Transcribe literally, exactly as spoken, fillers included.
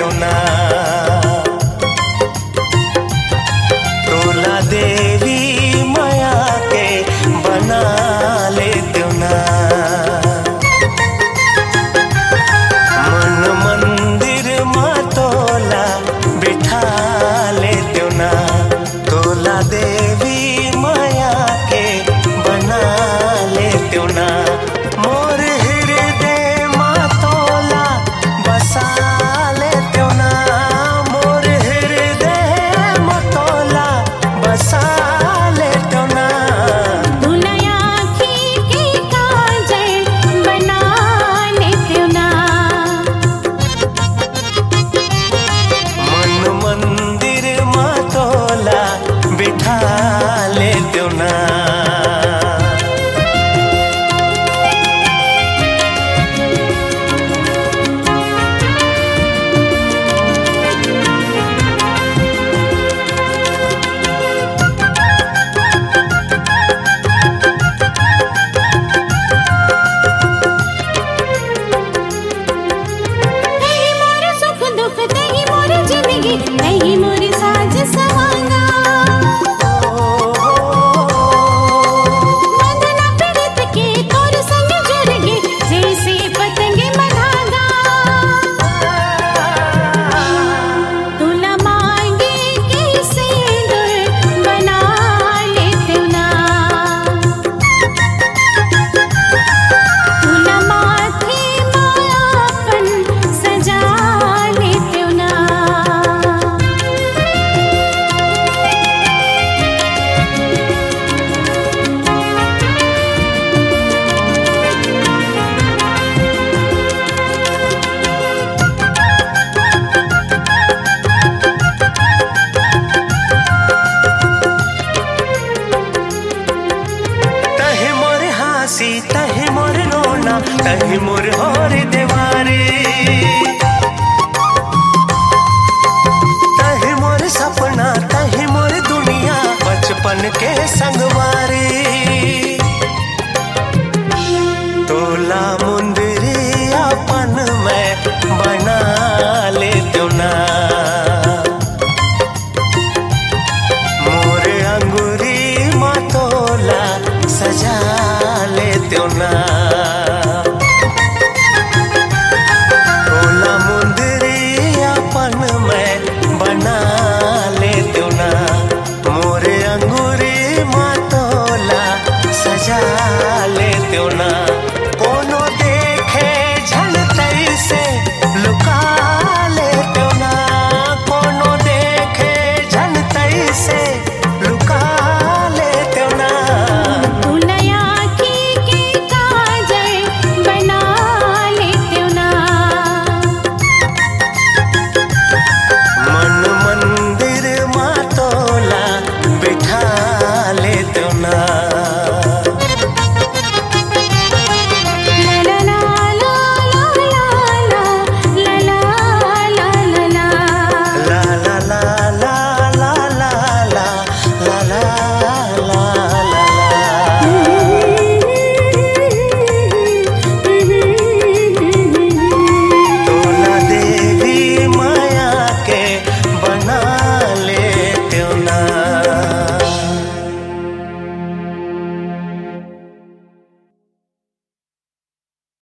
त्यों ना, तोला देवी माया के बना ले त्यों ना। मन मंदिर मां तोला बिठा ले त्यों ना, तोला देवी माया के बना ले त्यों ना। मोर हृदय मां तोला बसा ले त्यों ना, मोर हृदय मां तोला बसा ले त्यों ना। दुनिया की के काजल बना ले त्यों ना, मन मंदिर मां तोला बिठा ले त्यों ना। नहीं मोर सुख दुख नहीं मोर जिंदगी, नहीं